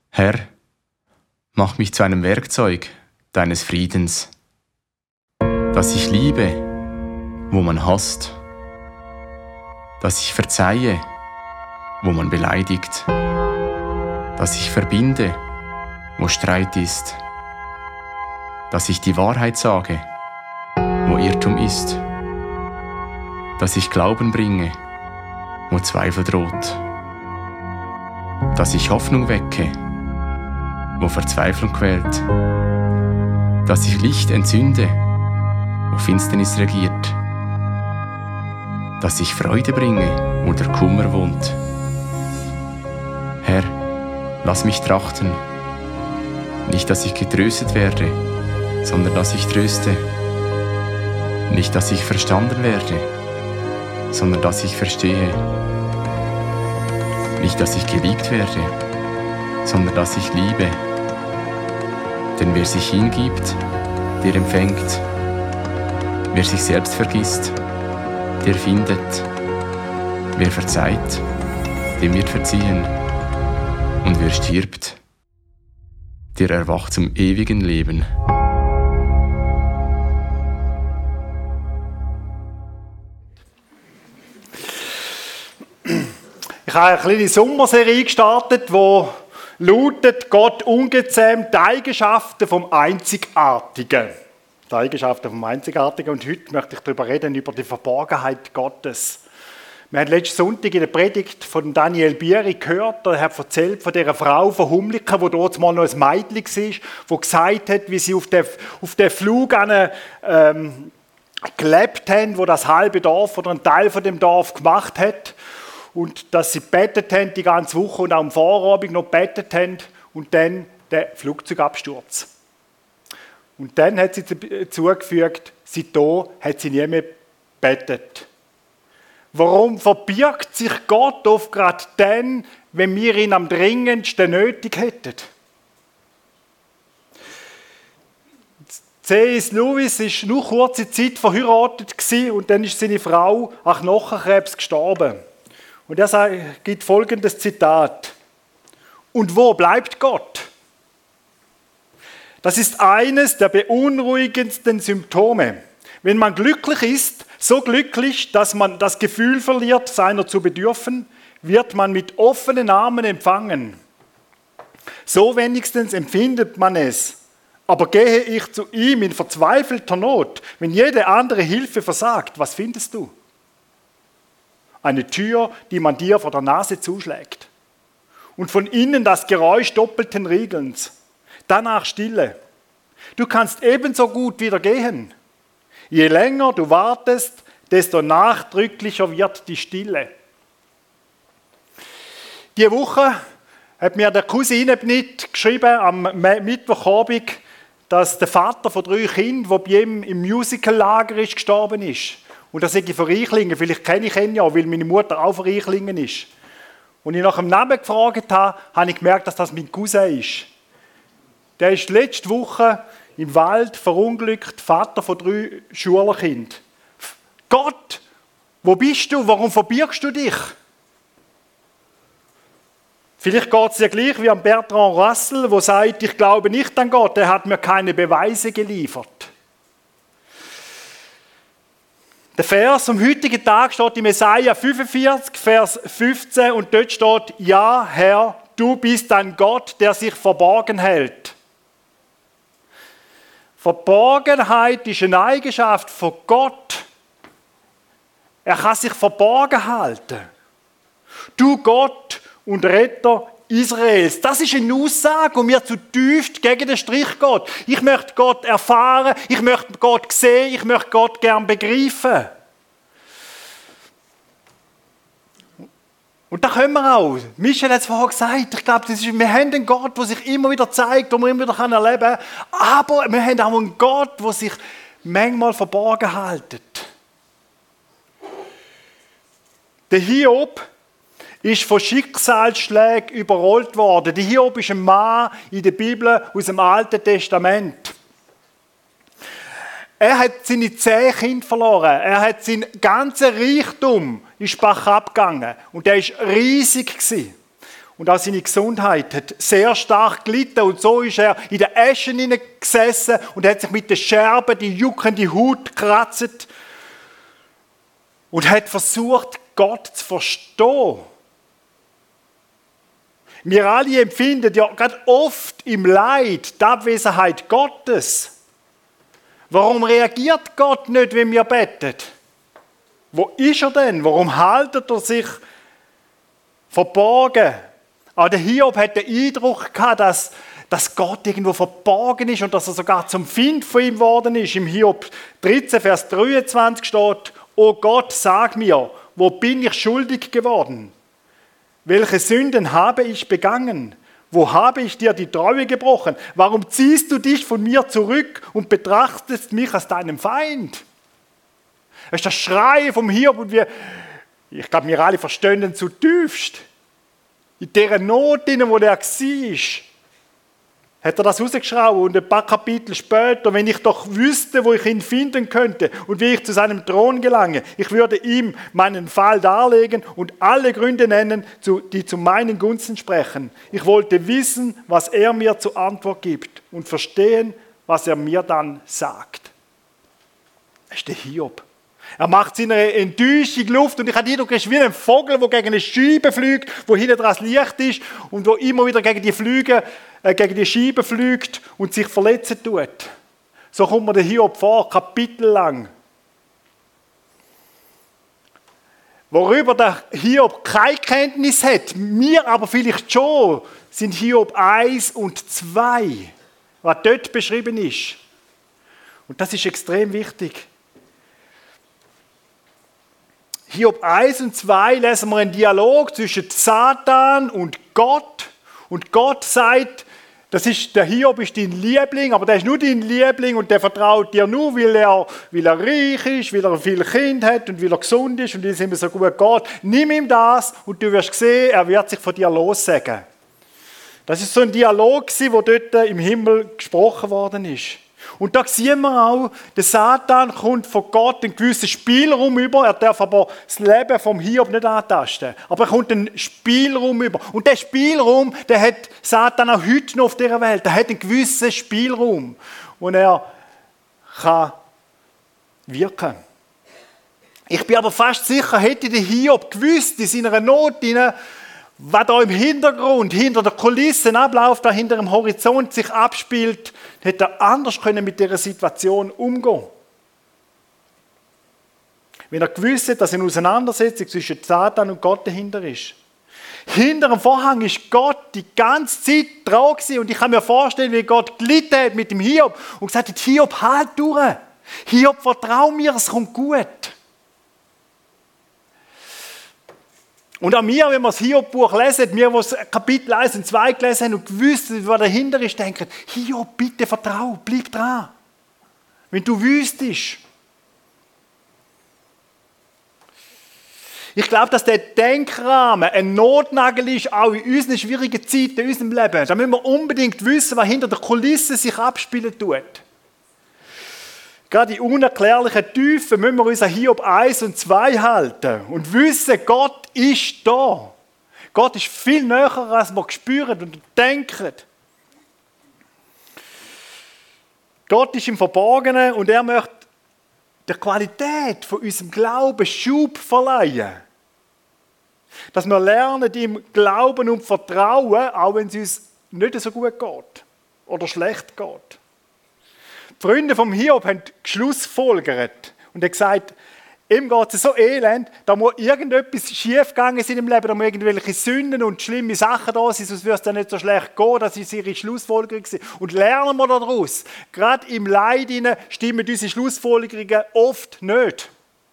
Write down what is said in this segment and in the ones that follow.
Herr, mach mich zu einem Werkzeug deines Friedens, dass ich liebe, wo man hasst, dass ich verzeihe, wo man beleidigt, dass ich verbinde, wo Streit ist, dass ich die Wahrheit sage, wo Irrtum ist, dass ich Glauben bringe, wo Zweifel droht, dass ich Hoffnung wecke, wo Verzweiflung quält, dass ich Licht entzünde, wo Finsternis regiert, dass ich Freude bringe, wo der Kummer wohnt. Herr, lass mich trachten, nicht, dass ich getröstet werde, sondern dass ich tröste, nicht, dass ich verstanden werde, sondern dass ich verstehe, nicht, dass ich geliebt werde, sondern dass ich liebe. Denn wer sich hingibt, der empfängt. Wer sich selbst vergisst, der findet. Wer verzeiht, dem wird verziehen. Und wer stirbt, der erwacht zum ewigen Leben. Ich habe eine kleine Sommerserie gestartet, die lautet «Gott ungezähmt, die Eigenschaften vom Einzigartigen». Die Eigenschaften vom Einzigartigen. Und heute möchte ich darüber reden, über die Verborgenheit Gottes. Wir haben letzten Sonntag in der Predigt von Daniel Bieri gehört, er hat erzählt von dieser Frau von Humliken, die dort mal noch ein Mädchen war, die gesagt hat, wie sie auf den Flug gelebt haben, wo das halbe Dorf oder ein Teil von dem Dorf gemacht hat. Und dass sie gebetet haben die ganze Woche und auch am Vorabend noch gebetet haben und dann der Flugzeugabsturz. Und dann hat sie zugefügt, seitdem hat sie nie mehr gebetet. Warum verbirgt sich Gott oft gerade dann, wenn wir ihn am dringendsten nötig hätten? C.S. Lewis war nur kurze Zeit verheiratet und dann ist seine Frau an Knochenkrebs gestorben. Und er gibt folgendes Zitat. Und wo bleibt Gott? Das ist eines der beunruhigendsten Symptome. Wenn man glücklich ist, so glücklich, dass man das Gefühl verliert, seiner zu bedürfen, wird man mit offenen Armen empfangen. So wenigstens empfindet man es. Aber gehe ich zu ihm in verzweifelter Not, wenn jede andere Hilfe versagt, was findest du? Eine Tür, die man dir vor der Nase zuschlägt. Und von innen das Geräusch doppelten Riegelns. Danach Stille. Du kannst ebenso gut wieder gehen. Je länger du wartest, desto nachdrücklicher wird die Stille. Diese Woche hat mir der Cousin nicht geschrieben, am Mittwochabend, dass der Vater von 3 Kindern, der bei ihm im Musicallager ist, gestorben ist. Und das sage ich von Reichlingen, vielleicht kenne ich ihn ja, weil meine Mutter auch von Reichlingen ist. Und ich nach dem Namen gefragt habe, habe ich gemerkt, dass das mein Cousin ist. Der ist letzte Woche im Wald verunglückt, Vater von 3 Schulkindern. Gott, wo bist du? Warum verbirgst du dich? Vielleicht geht es dir gleich wie an Bertrand Russell, der sagt, ich glaube nicht an Gott, er hat mir keine Beweise geliefert. Der Vers am heutigen Tag steht in Jesaja 45, Vers 15 und dort steht, ja, Herr, du bist ein Gott, der sich verborgen hält. Verborgenheit ist eine Eigenschaft von Gott. Er kann sich verborgen halten. Du Gott und Retter Israels. Das ist eine Aussage, die mir zutiefst gegen den Strich geht. Ich möchte Gott erfahren, ich möchte Gott sehen, ich möchte Gott gern begreifen. Und da können wir auch. Michel hat es vorher gesagt, ich glaube, wir haben einen Gott, der sich immer wieder zeigt, den wir immer wieder erleben können. Aber wir haben auch einen Gott, der sich manchmal verborgen hält. Der Hiob ist von Schicksalsschlägen überrollt worden. Der Hiob ist ein Mann in der Bibel aus dem Alten Testament. Er hat seine 10 Kinder verloren. Er hat seinen ganzen Reichtum ist bach abgegangen. Und der war riesig. und auch seine Gesundheit hat sehr stark gelitten. Und so ist er in den Eschen gesessen und hat sich mit den Scherben die juckende Haut gekratzt und hat versucht, Gott zu verstehen. Wir alle empfinden ja gerade oft im Leid die Abwesenheit Gottes. Warum reagiert Gott nicht, wenn wir beten? Wo ist er denn? Warum haltet er sich verborgen? Auch der Hiob hat den Eindruck gehabt, dass Gott irgendwo verborgen ist und dass er sogar zum Feind von ihm geworden ist. Im Hiob 13, Vers 23 steht: O Gott, sag mir, wo bin ich schuldig geworden? Welche Sünden habe ich begangen? Wo habe ich dir die Treue gebrochen? Warum ziehst du dich von mir zurück und betrachtest mich als deinem Feind? Das ist das Schreien vom Hiob und ich glaube, wir alle verstehen ihn zutiefst. In dieser Not, wo er war, hat er das rausgeschrien und ein paar Kapitel später, wenn ich doch wüsste, wo ich ihn finden könnte und wie ich zu seinem Thron gelange, ich würde ihm meinen Fall darlegen und alle Gründe nennen, die zu meinen Gunsten sprechen. Ich wollte wissen, was er mir zur Antwort gibt und verstehen, was er mir dann sagt. Das ist der Hiob. Er macht seine Enttäuschung Luft und ich habe den Eindruck, er ist wie ein Vogel, der gegen eine Scheibe fliegt, wo hinten dran das Licht ist und wo immer wieder gegen die Scheibe fliegt und sich verletzen tut. So kommt mir der Hiob vor, kapitellang. Worüber der Hiob keine Kenntnis hat, mir aber vielleicht schon, sind Hiob 1 und 2, was dort beschrieben ist. Und das ist extrem wichtig. Hiob 1 und 2 lesen wir einen Dialog zwischen Satan und Gott. Und Gott sagt, der Hiob ist dein Liebling, aber der ist nur dein Liebling und der vertraut dir nur, weil er reich ist, weil er viele Kinder hat und weil er gesund ist und weil es ihm so gut geht. Nimm ihm das und du wirst sehen, er wird sich von dir lossagen. Das ist so ein Dialog, der dort im Himmel gesprochen worden ist. Und da sehen wir auch, der Satan kommt von Gott einen gewissen Spielraum über. Er darf aber das Leben vom Hiob nicht antasten. Aber er kommt einen Spielraum über. Und der Spielraum, der hat Satan auch heute noch auf dieser Welt. Er hat einen gewissen Spielraum, wo er kann wirken kann. Ich bin aber fast sicher, hätte der Hiob gewusst, in seiner Not, was da im Hintergrund, hinter der Kulissen abläuft, da hinter dem Horizont sich abspielt, hätte er anders können mit dieser Situation umgehen. Wenn er gewusst hat, dass eine Auseinandersetzung zwischen Satan und Gott dahinter ist. Hinter dem Vorhang ist Gott die ganze Zeit dran gewesen. Und ich kann mir vorstellen, wie Gott gelitten hat mit dem Hiob und gesagt hat: Hiob, halt durch. Hiob, vertrau mir, es kommt gut. Und auch wir, wenn wir das Hiob-Buch lesen, wir, die Kapitel 1 und 2 gelesen haben und gewusst haben, was dahinter ist, denken: Hiob, bitte vertrau, bleib dran. Wenn du wüsstest. Ich glaube, dass der Denkrahmen ein Notnagel ist, auch in unseren schwierigen Zeiten, in unserem Leben. Da müssen wir unbedingt wissen, was hinter der Kulisse sich abspielen tut. Gerade in unerklärlichen Tiefen müssen wir uns an Hiob 1 und 2 halten und wissen, Gott ist da. Gott ist viel näher, als wir spüren und denken. Gott ist im Verborgenen und er möchte der Qualität von unserem Glauben Schub verleihen. Dass wir lernen, ihm glauben und vertrauen, auch wenn es uns nicht so gut geht oder schlecht geht. Die Freunde vom Hiob haben geschlussfolgert und haben gesagt, ihm geht es so elend, da muss irgendetwas schiefgegangen sein im Leben, da muss irgendwelche Sünden und schlimme Sachen da sein, sonst würde es dann nicht so schlecht gehen, das ist ihre Schlussfolgerung. Und lernen wir daraus, gerade im Leid stimmen unsere Schlussfolgerungen oft nicht.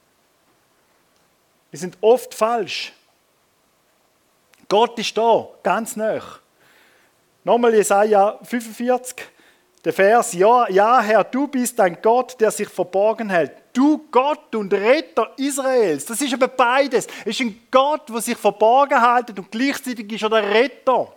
Die sind oft falsch. Gott ist da, ganz nah. Nochmal Jesaja 45. Der Vers: Ja, Herr, du bist ein Gott, der sich verborgen hält. Du Gott und Retter Israels. Das ist aber beides. Es ist ein Gott, der sich verborgen hält und gleichzeitig ist er der Retter.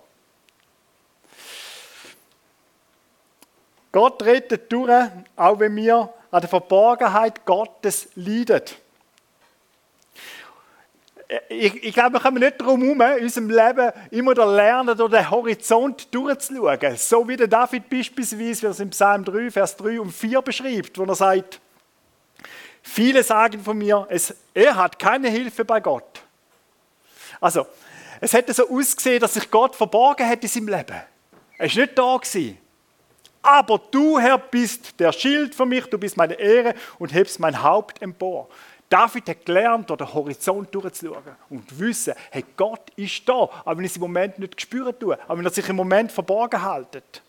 Gott rettet durch, auch wenn wir an der Verborgenheit Gottes leiden. Ich glaube, wir kommen nicht darum herum, in unserem Leben immer lernen, durch den Horizont durchzuschauen. So wie der David beispielsweise, wie er es im Psalm 3, Vers 3 und 4 beschreibt, wo er sagt, viele sagen von mir, er hat keine Hilfe bei Gott. Also, es hätte so ausgesehen, dass sich Gott verborgen hat in seinem Leben. Er war nicht da gewesen. Aber du, Herr, bist der Schild für mich, du bist meine Ehre und hebst mein Haupt empor. David hat gelernt, durch den Horizont durchzuschauen und zu wissen, hey, Gott ist da, aber wenn ich es im Moment nicht spüren tue, aber wenn er sich im Moment verborgen hält.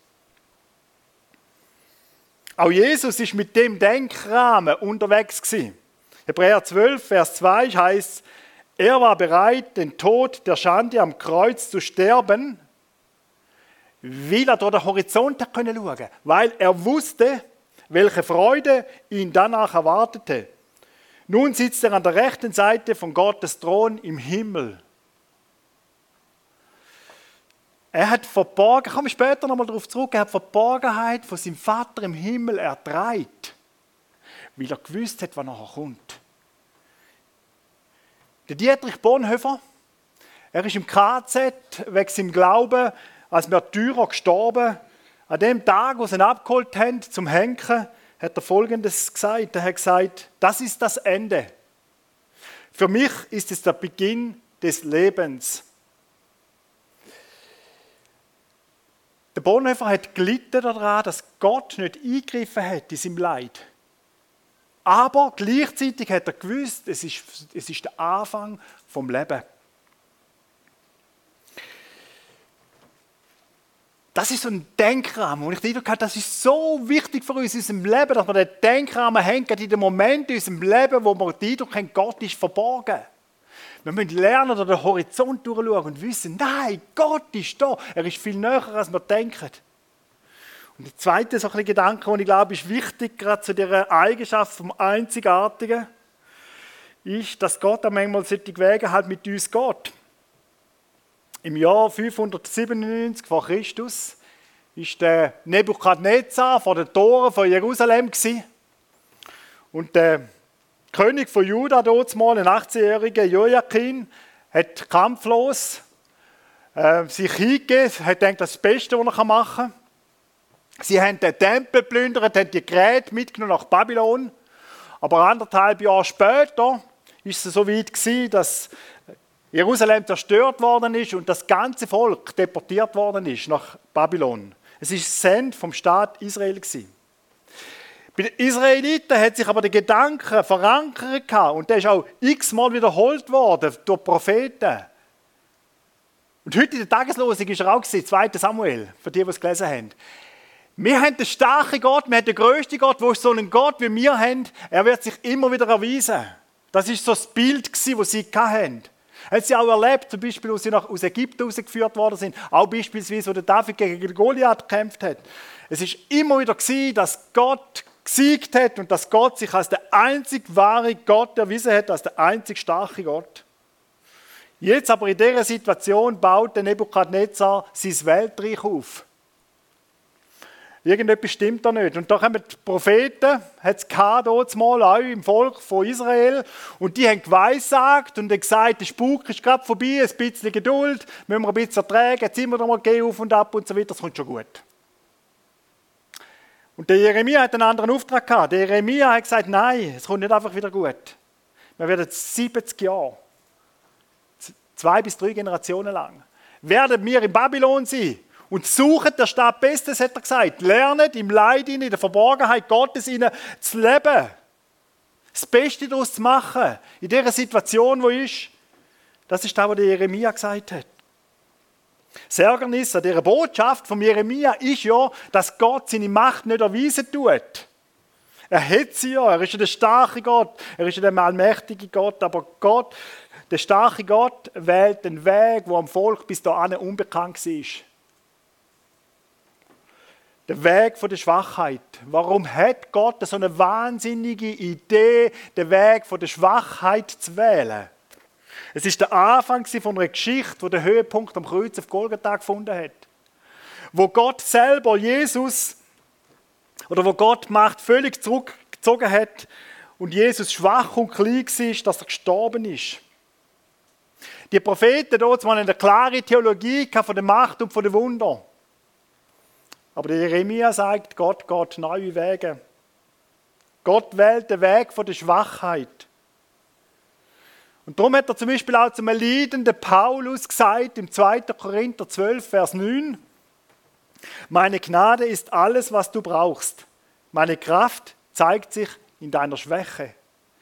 Auch Jesus ist mit dem Denkrahmen unterwegs gewesen. Hebräer 12, Vers 2 heißt, er war bereit, den Tod der Schande am Kreuz zu sterben, weil er durch den Horizont schauen konnte, weil er wusste, welche Freude ihn danach erwartete. Nun sitzt er an der rechten Seite von Gottes Thron im Himmel. Er hat verborgen, ich komme später nochmal darauf zurück, er hat Verborgenheit von seinem Vater im Himmel ertragen, weil er gewusst hat, was nachher kommt. Der Dietrich Bonhoeffer, er ist im KZ wegen seinem Glauben als Märtyrer gestorben. An dem Tag, wo sie ihn abgeholt haben zum Henken, hat er Folgendes gesagt. Er hat gesagt, das ist das Ende. Für mich ist es der Beginn des Lebens. Der Bonhoeffer hat gelitten daran, dass Gott nicht eingegriffen hat in seinem Leid. Aber gleichzeitig hat er gewusst, es ist der Anfang vom Leben. Das ist so ein Denkrahmen, und ich den Eindruck habe, das ist so wichtig für uns in unserem Leben, dass wir den Denkrahmen haben, in dem Moment in unserem Leben, wo wir den Eindruck haben, Gott ist verborgen. Wir müssen lernen, durch den Horizont durchschauen und wissen, nein, Gott ist da. Er ist viel näher, als wir denken. Und der zweite so ein Gedanke, den ich glaube, ist wichtig, gerade zu dieser Eigenschaft vom Einzigartigen, ist, dass Gott auch manchmal solche Wege halt mit uns geht. Im Jahr 597 vor Christus ist der Nebukadnezar vor den Toren von Jerusalem gewesen. Und der König von Juda, damals ein 18-jähriger Joachim, hat kampflos sich hingegeben, hat gedacht, das ist das Beste, was er machen kann. Sie haben den Tempel geplündert, haben die Geräte mitgenommen nach Babylon. Aber 1,5 Jahre später ist es so weit gewesen, dass Jerusalem zerstört worden ist und das ganze Volk deportiert worden ist nach Babylon. Es ist Send vom Staat Israel gewesen. Bei den Israeliten hat sich aber der Gedanke verankert und der ist auch x-mal wiederholt worden durch Propheten. Und heute in der Tageslosung ist er auch gewesen, 2. Samuel, für die es gelesen haben. Wir haben den starken Gott, wir haben den grössten Gott, wo ist so ein Gott wie wir haben, er wird sich immer wieder erweisen. Das ist so das Bild gewesen, das sie hatten. Haben sie auch erlebt, zum Beispiel, als sie aus Ägypten rausgeführt worden sind, auch beispielsweise, wo der David gegen Goliath gekämpft hat. Es ist immer wieder gewesen, dass Gott gesiegt hat und dass Gott sich als der einzig wahre Gott erwiesen hat, als der einzig starke Gott. Jetzt aber in dieser Situation baut der Nebukadnezar sein Weltreich auf. Irgendetwas stimmt da nicht. Und da haben die Propheten, hat es damals mal auch im Volk von Israel, und die haben geweissagt und haben gesagt, der Spuk ist gerade vorbei, ein bisschen Geduld, müssen wir ein bisschen ertragen, jetzt immer noch mal gehen auf und ab und so weiter, das kommt schon gut. Und der Jeremia hat einen anderen Auftrag gehabt. Der Jeremia hat gesagt, nein, es kommt nicht einfach wieder gut. Wir werden 70 Jahre, 2 bis 3 Generationen lang, werden wir in Babylon sein. Und suchen der Stadt Bestes, hat er gesagt. Lernet im Leid, in der Verborgenheit Gottes zu leben. Das Beste daraus zu machen. In dieser Situation, wo ist. Das ist das, was der Jeremia gesagt hat. Das Ärgernis an dieser Botschaft von Jeremia ist ja, dass Gott seine Macht nicht erweisen tut. Er hat sie ja. Er ist ja der starke Gott. Er ist ja der allmächtige Gott. Aber Gott, der starke Gott, wählt den Weg, der am Volk bis dahin unbekannt war. Der Weg von der Schwachheit. Warum hat Gott so eine wahnsinnige Idee, den Weg von der Schwachheit zu wählen? Es ist der Anfang von einer Geschichte, wo der Höhepunkt am Kreuz auf Golgatha gefunden hat. Wo Gott selber Jesus, oder wo Gott die Macht völlig zurückgezogen hat und Jesus schwach und klein war, dass er gestorben ist. Die Propheten dort waren eine klare Theologie von der Macht und von den Wundern. Aber der Jeremia sagt, Gott geht neue Wege. Gott wählt den Weg von der Schwachheit. Und darum hat er zum Beispiel auch zum leidenden Paulus gesagt, im 2. Korinther 12, Vers 9, meine Gnade ist alles, was du brauchst. Meine Kraft zeigt sich in deiner Schwäche.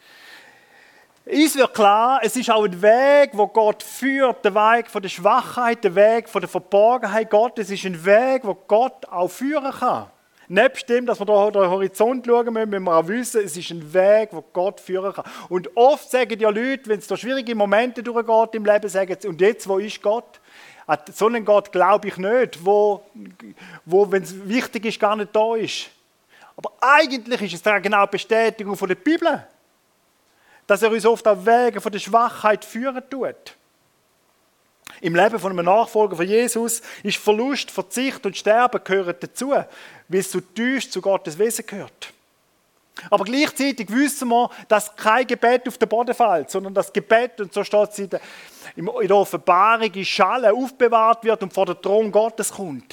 Es wird klar, es ist auch ein Weg, wo Gott führt, der Weg von der Schwachheit, der Weg von der Verborgenheit Gottes, ist ein Weg, wo Gott auch führen kann. Nebst dem, dass wir da den Horizont schauen müssen wir auch wissen, es ist ein Weg, wo Gott führen kann. Und oft sagen ja Leute, wenn es da schwierige Momente durchgeht im Leben, sagen sie, und jetzt, wo ist Gott? An so einen Gott glaube ich nicht, wo wenn es wichtig ist, gar nicht da ist. Aber eigentlich ist es dann genau die Bestätigung von der Bibel, dass er uns oft auf Wege von der Schwachheit führen tut. Im Leben von einem Nachfolger von Jesus ist Verlust, Verzicht und Sterben gehören dazu, weil es so tief zu Gottes Wesen gehört. Aber gleichzeitig wissen wir, dass kein Gebet auf den Boden fällt, sondern das Gebet, und so steht es in der Offenbarung, in Schale aufbewahrt wird und vor den Thron Gottes kommt.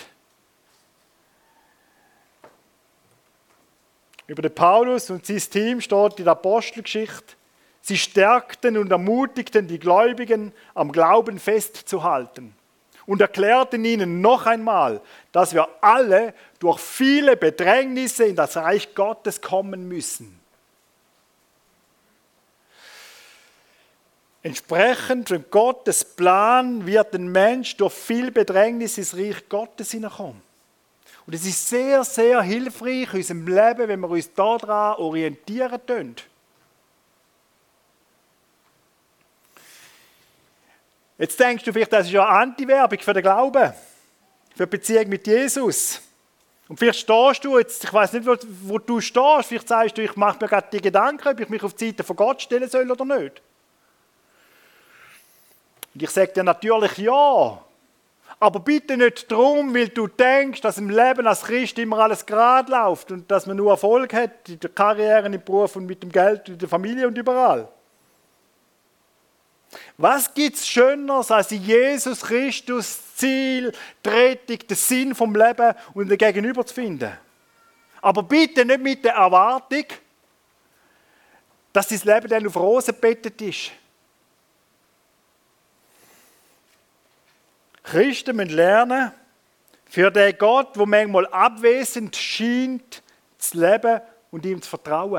Über den Paulus und sein Team steht in der Apostelgeschichte, sie stärkten und ermutigten die Gläubigen, am Glauben festzuhalten und erklärten ihnen noch einmal, dass wir alle durch viele Bedrängnisse in das Reich Gottes kommen müssen. Entsprechend von Gottes Plan wird ein Mensch durch viel Bedrängnis ins Reich Gottes hineinkommen. Und es ist sehr, sehr hilfreich in unserem Leben, wenn wir uns daran orientieren können. Jetzt denkst du vielleicht, das ist ja eine Anti-Werbung für den Glauben, für die Beziehung mit Jesus. Und vielleicht stehst du jetzt, ich weiß nicht, wo du stehst, vielleicht sagst du, ich mache mir gerade die Gedanken, ob ich mich auf die Seite von Gott stellen soll oder nicht. Und ich sage dir natürlich ja. Aber bitte nicht darum, weil du denkst, dass im Leben als Christ immer alles gerade läuft und dass man nur Erfolg hat in der Karriere, im Beruf und mit dem Geld, in der Familie und überall. Was gibt es Schöneres als in Jesus Christus das Ziel, die Rettung, den Sinn vom Leben und den Gegenüber zu finden? Aber bitte nicht mit der Erwartung, dass dein Leben dann auf Rosen gebettet ist. Christen müssen lernen, für den Gott, der manchmal abwesend scheint, zu leben und ihm zu vertrauen.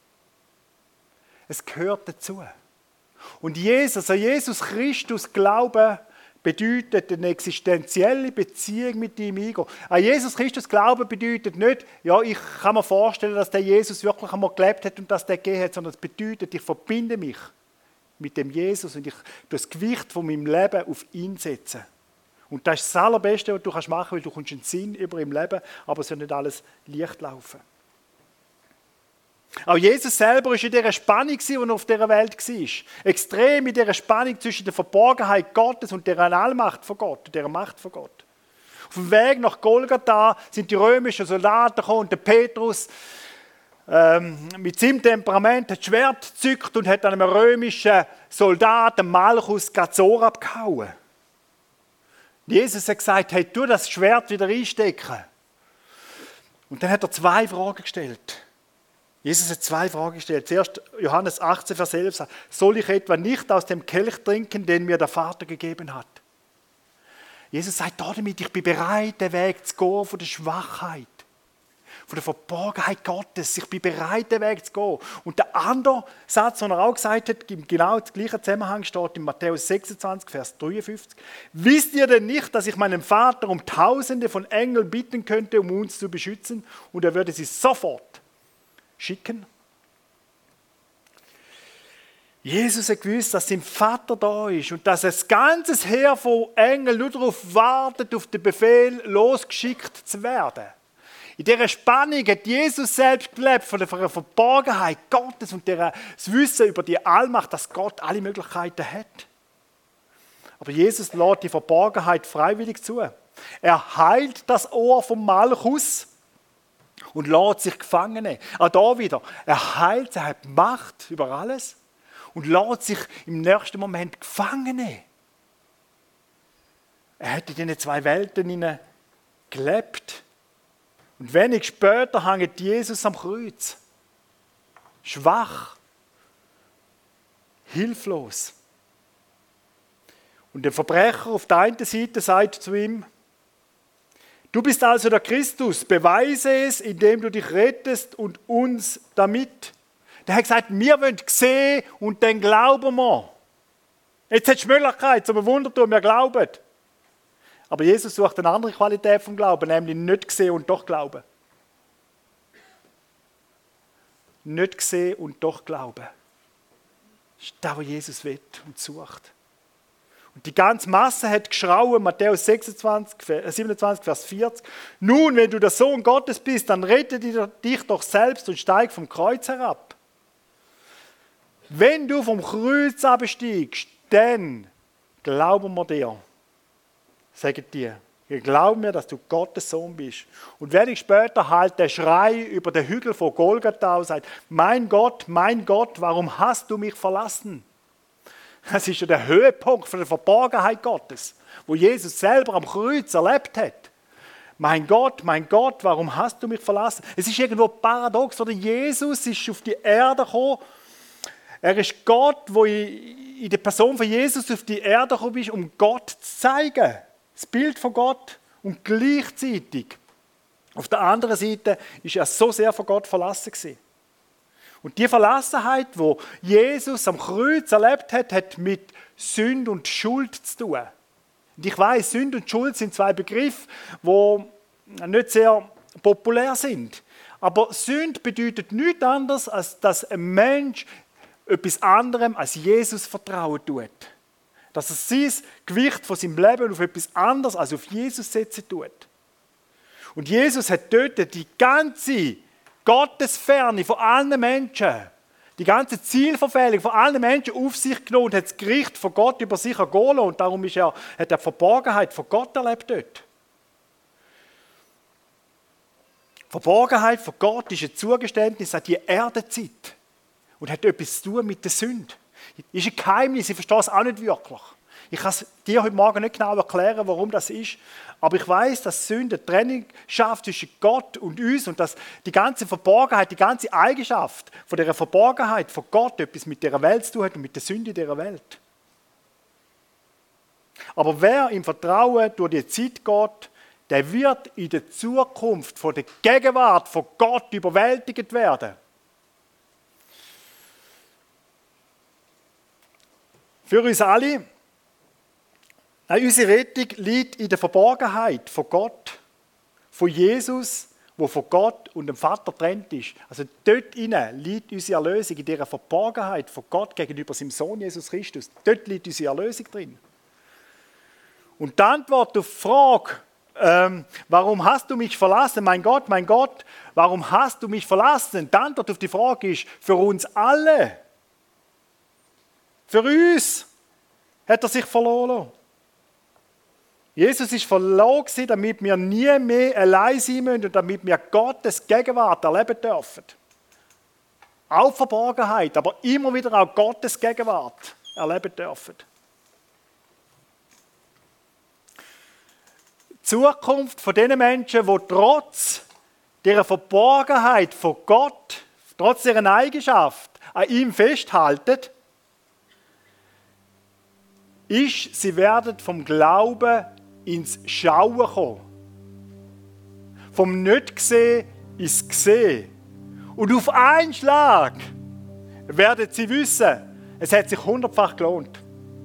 Es gehört dazu. Und Jesus Christus glauben, bedeutet eine existenzielle Beziehung mit ihm eingehen. An Jesus Christus glauben bedeutet nicht, ja, ich kann mir vorstellen, dass der Jesus wirklich einmal gelebt hat und dass der gegeben hat, sondern es bedeutet, ich verbinde mich mit dem Jesus und ich das Gewicht von meinem Leben auf ihn setze. Und das ist das Allerbeste, was du machen kannst, weil du kommst einen Sinn über im Leben, aber es soll nicht alles leicht laufen. Auch Jesus selber war in dieser Spannung, die er auf dieser Welt war. Extrem in dieser Spannung zwischen der Verborgenheit Gottes und der Allmacht von Gott, der Macht von Gott. Auf dem Weg nach Golgatha sind die römischen Soldaten gekommen und der Petrus mit seinem Temperament hat das Schwert gezückt und hat einem römischen Soldaten Malchus das Ohr abgehauen. Jesus hat gesagt, hey, tu das Schwert wieder einstecken. Und dann hat er 2 Fragen gestellt. Jesus hat 2 Fragen gestellt. Zuerst Johannes 18, Vers 11 sagt, soll ich etwa nicht aus dem Kelch trinken, den mir der Vater gegeben hat? Jesus sagt damit, ich bin bereit, den Weg zu gehen von der Schwachheit, von der Verborgenheit Gottes. Ich bin bereit, den Weg zu gehen. Und der andere Satz, den er auch gesagt hat, im genau gleichen Zusammenhang steht in Matthäus 26, Vers 53. Wisst ihr denn nicht, dass ich meinen Vater um Tausende von Engeln bitten könnte, um uns zu beschützen? Und er würde sie sofort schicken. Jesus hat gewusst, dass sein Vater da ist und dass ein ganzes Heer von Engeln nur darauf wartet, auf den Befehl losgeschickt zu werden. In dieser Spannung hat Jesus selbst gelebt von der Verborgenheit Gottes und das Wissen über die Allmacht, dass Gott alle Möglichkeiten hat. Aber Jesus lässt die Verborgenheit freiwillig zu. Er heilt das Ohr von Malchus und lässt sich gefangen nehmen. Auch da wieder, er heilt, er hat Macht über alles und lässt sich im nächsten Moment gefangen nehmen. Er hat in diesen zwei Welten gelebt. Und wenig später hängt Jesus am Kreuz. Schwach. Hilflos. Und der Verbrecher auf der einen Seite sagt zu ihm, du bist also der Christus, beweise es, indem du dich rettest und uns damit. Der hat gesagt, wir wollen sehen und dann glauben wir. Jetzt hat es die Möglichkeit, zum Wunder tun, wir glauben. Aber Jesus sucht eine andere Qualität vom Glauben, nämlich nicht sehen und doch glauben. Nicht sehen und doch glauben. Das ist das, was Jesus will und sucht. Und die ganze Masse hat geschrauen, Matthäus 27, Vers 40. Nun, wenn du der Sohn Gottes bist, dann rette dich doch selbst und steig vom Kreuz herab. Wenn du vom Kreuz absteigst, dann glauben wir dir. Sagen dir. Wir glauben mir, dass du Gottes Sohn bist. Und wenig später halt der Schrei über den Hügel von Golgatha und sagt, mein Gott, warum hast du mich verlassen? Das ist ja der Höhepunkt von der Verborgenheit Gottes, wo Jesus selber am Kreuz erlebt hat. Mein Gott, warum hast du mich verlassen? Es ist irgendwo paradox, oder? Jesus ist auf die Erde gekommen. Er ist Gott, wo in der Person von Jesus auf die Erde gekommen ist, um Gott zu zeigen. Das Bild von Gott. Und gleichzeitig, auf der anderen Seite, ist er so sehr von Gott verlassen gewesen. Und die Verlassenheit, die Jesus am Kreuz erlebt hat, hat mit Sünde und Schuld zu tun. Und ich weiss, Sünde und Schuld sind zwei Begriffe, die nicht sehr populär sind. Aber Sünde bedeutet nichts anderes, als dass ein Mensch etwas anderem als Jesus vertrauen tut. Dass er sein Gewicht von seinem Leben auf etwas anderes als auf Jesus setzen tut. Und Jesus hat dort die ganze Gottesferne von allen Menschen, die ganze Zielverfehlung von allen Menschen auf sich genommen und hat das Gericht von Gott über sich ergehen lassen. Und darum hat er die Verborgenheit von Gott erlebt dort. Die Verborgenheit von Gott ist ein Zugeständnis an die Erdenzeit und hat etwas zu tun mit der Sünde. Ist ein Geheimnis, ich verstehe es auch nicht wirklich. Ich kann es dir heute Morgen nicht genau erklären, warum das ist. Aber ich weiß, dass Sünde eine Trennung schafft zwischen Gott und uns und dass die ganze Verborgenheit, die ganze Eigenschaft von dieser Verborgenheit von Gott etwas mit dieser Welt zu tun hat und mit der Sünde dieser Welt. Aber wer im Vertrauen durch die Zeit geht, der wird in der Zukunft von der Gegenwart von Gott überwältigt werden. Für uns alle, unsere Rettung liegt in der Verborgenheit von Gott, von Jesus, der von Gott und dem Vater getrennt ist. Also dort innen liegt unsere Erlösung, in dieser Verborgenheit von Gott gegenüber seinem Sohn Jesus Christus. Dort liegt unsere Erlösung drin. Und die Antwort auf die Frage, warum hast du mich verlassen, mein Gott, warum hast du mich verlassen? Die Antwort auf die Frage ist, für uns alle. Für uns hat er sich verloren. Jesus ist verloren, damit wir nie mehr allein sein müssen und damit wir Gottes Gegenwart erleben dürfen. Auch Verborgenheit, aber immer wieder auch Gottes Gegenwart erleben dürfen. Die Zukunft von den Menschen, die trotz dieser Verborgenheit von Gott, trotz ihrer Eigenschaft an ihm festhalten, ist, sie werden vom Glauben ins Schauen kommen. Vom Nicht-Gesehen ins Gesehen. Und auf einen Schlag werden sie wissen, es hat sich 100-fach gelohnt.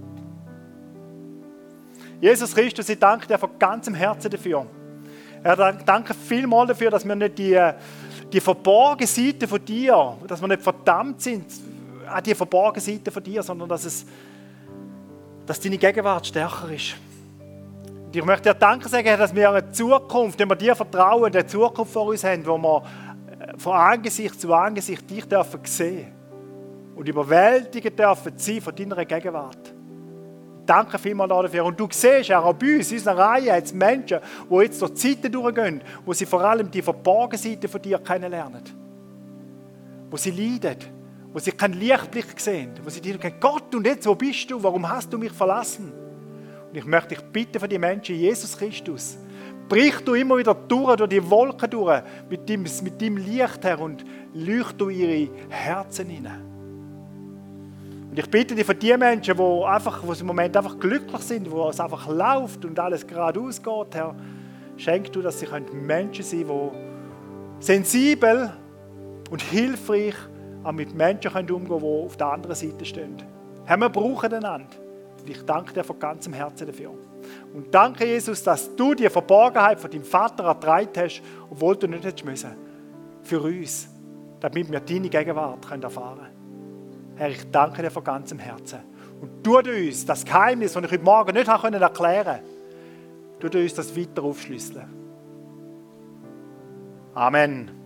Jesus Christus, ich danke dir von ganzem Herzen dafür. Ich danke vielmals dafür, dass wir nicht die verborgene Seite von dir, dass wir nicht verdammt sind an die verborgene Seite von dir, sondern dass deine Gegenwart stärker ist. Und ich möchte dir Danke sagen, dass wir eine Zukunft, wenn wir dir vertrauen, eine Zukunft vor uns haben, wo wir von Angesicht zu Angesicht dich dürfen sehen und überwältigen dürfen sein von deiner Gegenwart. Danke vielmals dafür. Und du siehst auch bei uns, in unserer Reihe, jetzt Menschen, die jetzt durch Zeiten durchgehen, wo sie vor allem die verborgene Seite von dir kennenlernen. Wo sie leiden wo sie keinen Lichtblick sehen, wo sie denken, Gott, und jetzt, wo bist du? Warum hast du mich verlassen? Und ich möchte dich bitten für die Menschen, Jesus Christus, brich du immer wieder durch die Wolken durch, mit deinem Licht, Herr, und leucht du ihre Herzen hinein. Und ich bitte dich für die Menschen, die im Moment einfach glücklich sind, wo es einfach läuft und alles geradeaus geht, Herr, schenk du, dass sie Menschen sein können, die sensibel und hilfreich auch mit Menschen umgehen können, die auf der anderen Seite stehen. Herr, wir brauchen einander. Und ich danke dir von ganzem Herzen dafür. Und danke, Jesus, dass du die Verborgenheit von deinem Vater ertragen hast, obwohl du nicht hättest müssen. Für uns, damit wir deine Gegenwart erfahren können. Herr, ich danke dir von ganzem Herzen. Und tu uns das Geheimnis, das ich heute Morgen nicht erklären konnte, tu uns das weiter aufschlüsseln. Amen.